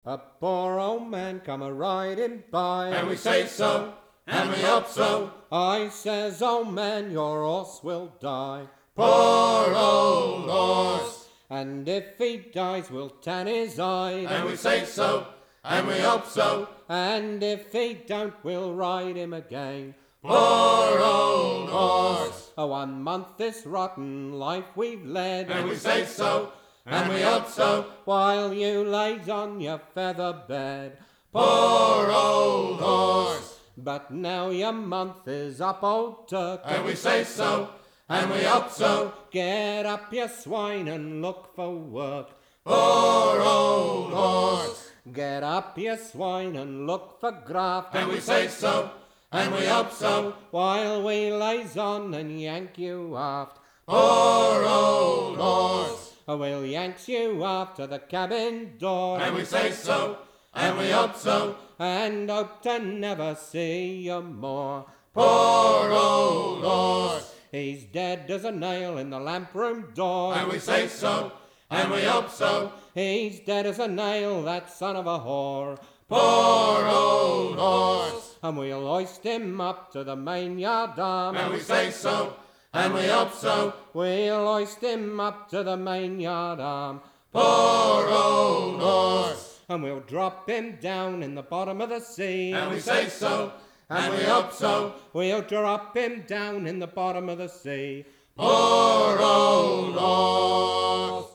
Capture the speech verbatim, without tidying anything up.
A poor old man come a riding by, and we say so, and we hope so. I says, old man, your horse will die. Poor old horse, And if he dies, we'll tan his hide. and we say so, and we hope so. And if he don't, we'll ride him again. Poor old horse, Oh, one month this rotten life we've led, and we say so, and we hope so. while you lays on your feather bed. Poor old horse, But now your month is up, old Turk, and we say so, and we hope so. get up, you swine, and look for work. Poor old horse, Get up, you swine, and look for graft. and we say so, and we hope so. While we lays on and yank you aft. Poor old horse, We'll yanks you aft to the cabin door. and we say so, and we hope so. And hope to never see you more. Poor old horse, He's dead as a nail in the lamp room door. and we say so, and we hope so. He's dead as a nail, that son of a whore. Poor old horse, And we'll hoist him up to the main yard arm. and we say so, and we hope so. We'll hoist him up to the main yard arm. Poor old horse, And we'll drop him down in the bottom of the sea. and we say so, and we hope so. We'll drop him down in the bottom of the sea. Poor old horse.